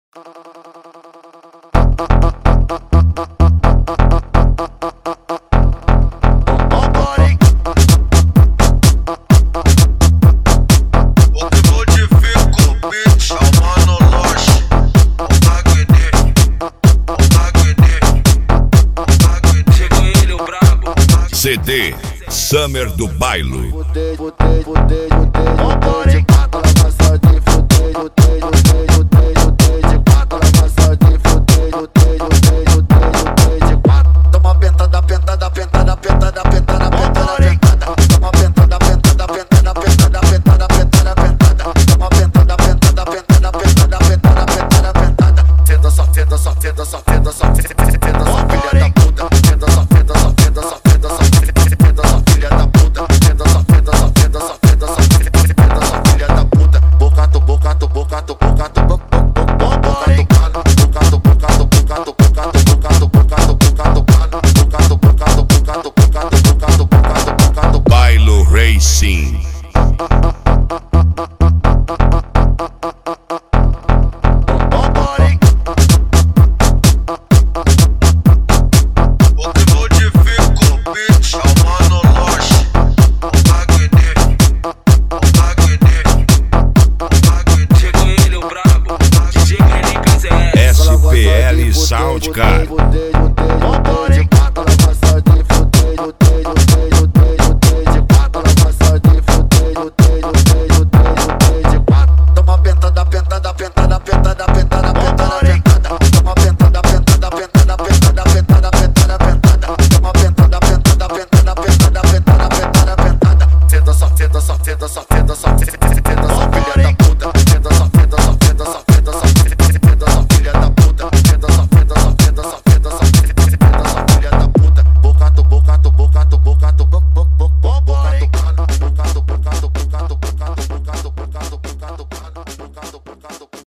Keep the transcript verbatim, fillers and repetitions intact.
C D Summer do Bailo. Toma pentada, pentada, pentada, pentada, pentada, pentada, toma pentada, pentada, pentada, pentada, pentada, pentada, pentada, toma pentada, pentada, pentada, pentada, pentada, pentada, pentada. Tenta só, tenta só, tenta só, tenta só, tenta só, filha da puta. Tenta só, tenta só, tenta só, tenta só, tenta só, filha da puta. Tenta só, tenta só, tenta só, tenta só, tenta só, filha da puta. Bocato, bocato, bocato, bocato, bocato, bocato, bocato, bocato, bocato, bocato, bocato, bocato, bocato, bocato, bocato, bocato, bocato, bocato, bocato. Bailo Racing. S P L Soundcard.